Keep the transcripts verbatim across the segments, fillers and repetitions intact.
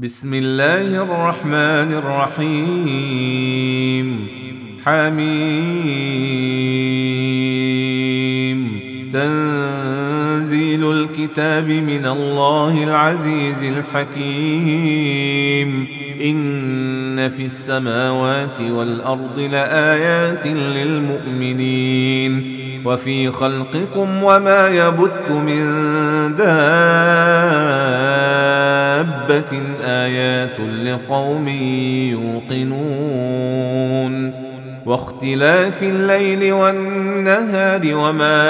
بسم الله الرحمن الرحيم حميم تنزيل الكتاب من الله العزيز الحكيم إن في السماوات والأرض لآيات للمؤمنين وفي خلقكم وما يبث من دابة آيات لقوم يوقنون واختلاف الليل والنهار وما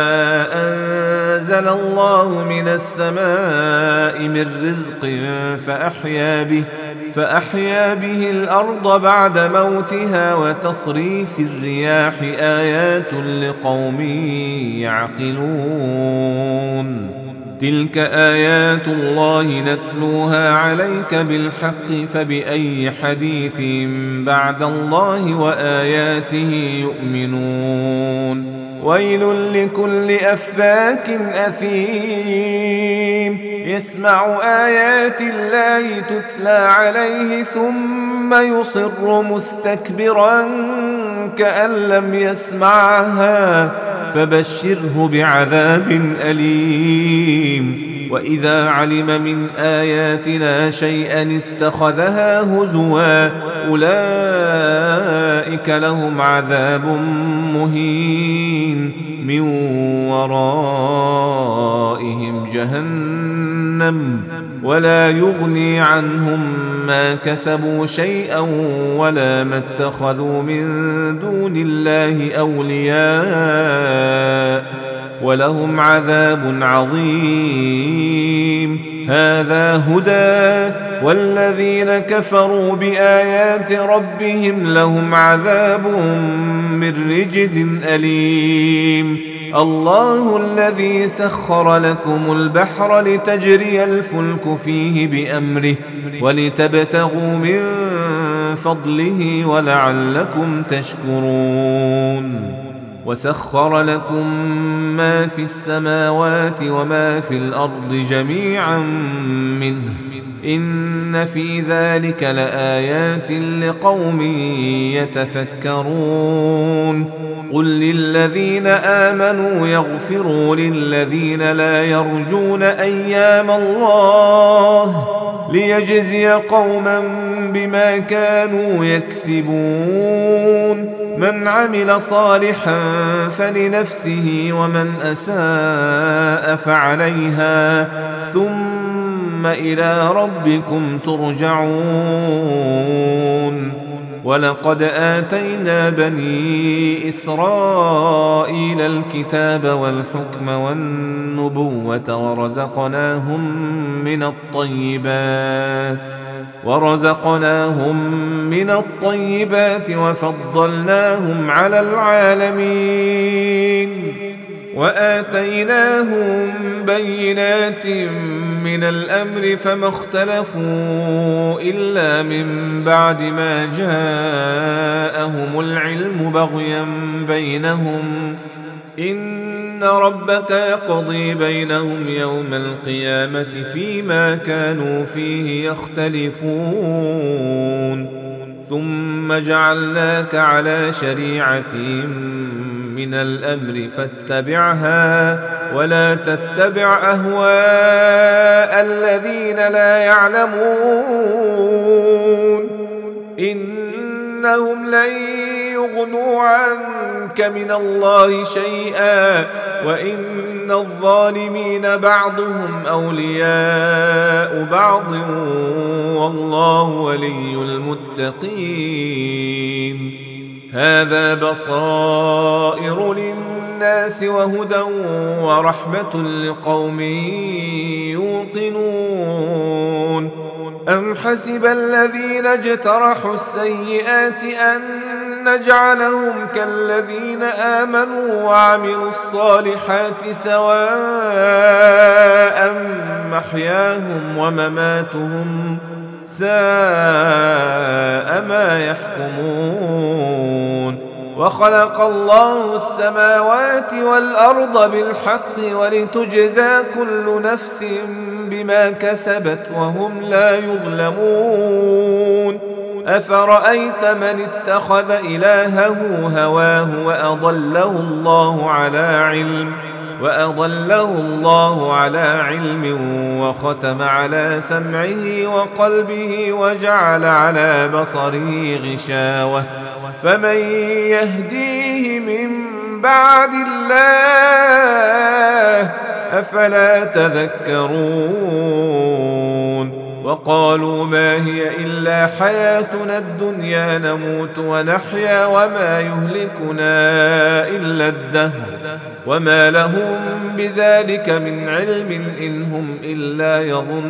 أنزل الله من السماء من رزق فأحيا به فأحيا به الأرض بعد موتها وتصريف الرياح آيات لقوم يعقلون تلك آيات الله نتلوها عليك بالحق فبأي حديث بعد الله وآياته يؤمنون ويل لكل أفاك أثيم يسمع آيات الله تتلى عليه ثم يصر مستكبرا كأن لم يسمعها فبشره بعذاب أليم وإذا علم من آياتنا شيئا اتخذها هزوا أولئك لهم عذاب مهين من ورائهم جهنم ولا يغني عنهم ما كسبوا شيئا ولا ما اتخذوا من دون الله أولياء ولهم عذاب عظيم هذا هدى والذين كفروا بآيات ربهم لهم عذاب من رجز أليم الله الذي سخر لكم البحر لتجري الفلك فيه بأمره ولتبتغوا من فضله ولعلكم تشكرون وسخر لكم ما في السماوات وما في الأرض جميعا منه إن في ذلك لآيات لقوم يتفكرون قل للذين آمنوا يغفروا للذين لا يرجون أيام الله ليجزي قوما بما كانوا يكسبون من عمل صالحا فلنفسه ومن أساء فعليها ثم إلى ربكم ترجعون ولقد آتينا بني إسرائيل الكتاب والحكم والنبوة ورزقناهم من الطيبات ورزقناهم من الطيبات وفضلناهم على العالمين وآتيناهم بينات من الأمر فما اختلفوا إلا من بعد ما جاءهم العلم بغيا بينهم إن ربك يقضي بينهم يوم القيامة فيما كانوا فيه يختلفون ثم جعلناك على شريعة من الأمر فاتبعها ولا تتبع أهواء الذين لا يعلمون إنهم لن يغنوا عنك من الله شيئا وإن الظالمين بعضهم أولياء بعض والله ولي المتقين هذا بصائر للناس وهدى ورحمة لقوم يوقنون أم حسب الذين اجترحوا السيئات أن نجعلهم كالذين آمنوا وعملوا الصالحات سواء محياهم ومماتهم ساء ما يحكمون وخلق الله السماوات والأرض بالحق ولتجزى كل نفس بما كسبت وهم لا يظلمون أفرأيت من اتخذ إلهه هواه وأضله الله على علم وأضله الله على علم وختم على سمعه وقلبه وجعل على بصره غشاوة فمن يهديه من بعد الله أفلا تذكرون وقالوا ما هي إلا حياتنا الدنيا نموت ونحيا وما يهلكنا إلا الدهر وما لهم بذلك من علم إن هم إلا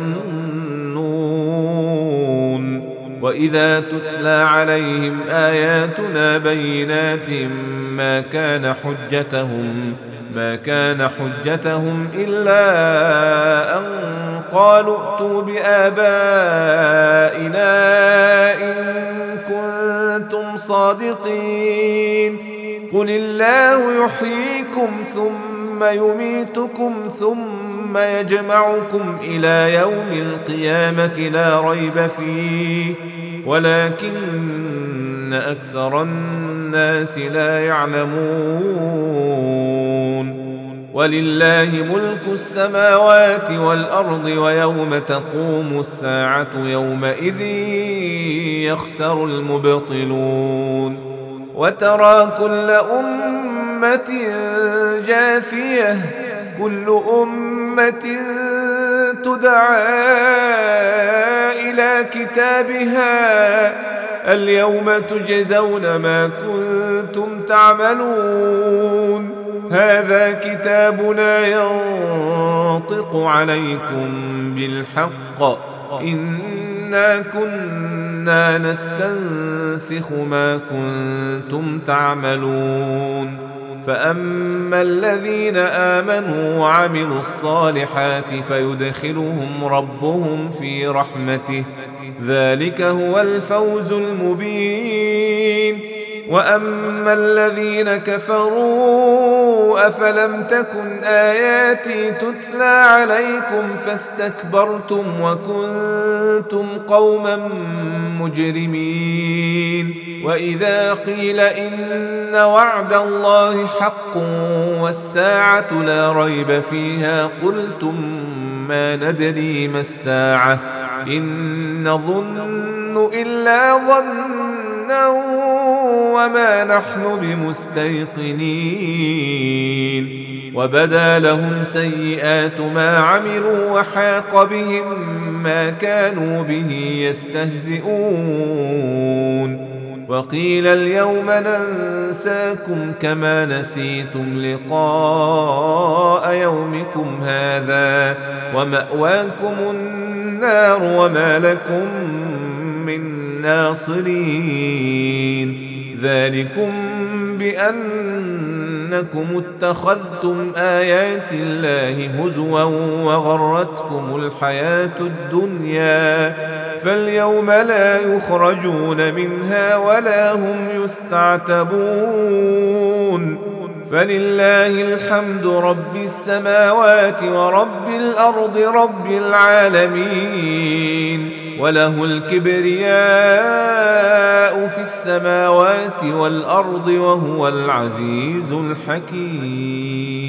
يظنون وإذا تتلى عليهم آياتنا بينات ما كان حجتهم ما كان حجتهم إلا أن قالوا ائتوا بآبائنا إن كنتم صادقين قل الله يحييكم ثم يميتكم ثم يجمعكم إلى يوم القيامة لا ريب فيه ولكن أكثر الناس لا يعلمون ولله ملك السماوات والأرض ويوم تقوم الساعة يومئذ يخسر المبطلون وترى كل أمة جاثية كل أمة تدعى إلى كتابها اليوم تجزون ما كنتم تعملون هذا كتابنا ينطق عليكم بالحق إنا كنا نستنسخ ما كنتم تعملون فأما الذين آمنوا وعملوا الصالحات فيدخلهم ربهم في رحمته ذلك هو الفوز المبين وأما الذين كفروا أفلم تكن آياتي تتلى عليكم فاستكبرتم وكنتم قوما مجرمين وإذا قيل إن وعد الله حق والساعة لا ريب فيها قلتم ما ندري ما الساعة إن نظن إلا ظنا وما نحن بمستيقنين وبدا لهم سيئات ما عملوا وحاق بهم ما كانوا به يستهزئون وقيل اليوم ننساكم كما نسيتم لقاء يومكم هذا ومأواكم النار وما لكم من ناصرين ذلكم بأنكم اتخذتم آيات الله هزوا وغرتكم الحياة الدنيا فاليوم لا يخرجون منها ولا هم يستعتبون فلله الحمد رب السماوات ورب الأرض رب العالمين وله الكبرياء في السماوات والأرض وهو العزيز الحكيم.